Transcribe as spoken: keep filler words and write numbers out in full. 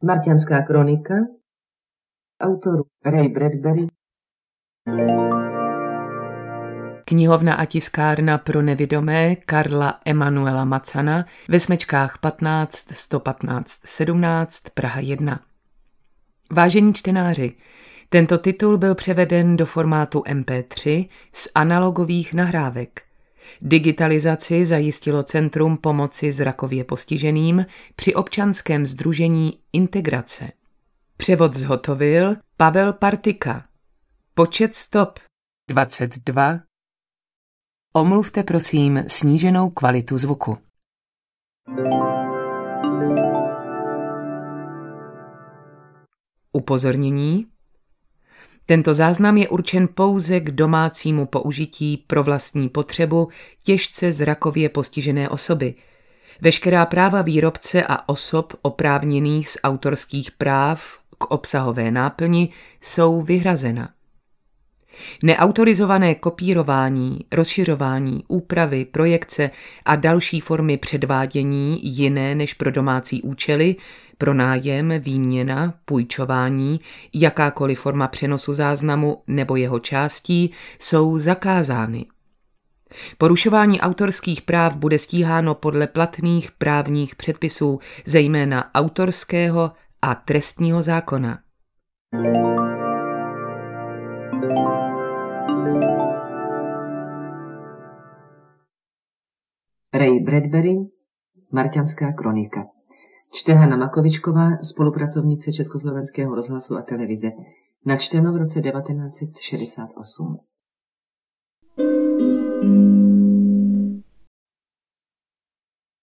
Marťanská kronika, autor Ray Bradbury. Knihovna a tiskárna pro nevidomé Karla Emanuela Macana ve smečkách patnáct sto patnáct sedmnáct Praha jedna. Vážení čtenáři, tento titul byl převeden do formátu em pé tři z analogových nahrávek. Digitalizaci zajistilo Centrum pomoci zrakově postiženým při občanském sdružení Integrace. Převod zhotovil Pavel Partika. Počet stop dvacet dva. Omluvte prosím sníženou kvalitu zvuku. Upozornění. Tento záznam je určen pouze k domácímu použití pro vlastní potřebu těžce zrakově postižené osoby. Veškerá práva výrobce a osob oprávněných z autorských práv k obsahové náplni jsou vyhrazena. Neautorizované kopírování, rozšiřování, úpravy, projekce a další formy předvádění jiné než pro domácí účely, pronájem, výměna, půjčování, jakákoliv forma přenosu záznamu nebo jeho částí jsou zakázány. Porušování autorských práv bude stíháno podle platných právních předpisů, zejména autorského a trestního zákona. Ray Bradbury, Marťanská kronika. Čte Hana Makovičková, spolupracovnice Československého rozhlasu a televize. Načteno v roce devatenáct set šedesát osm.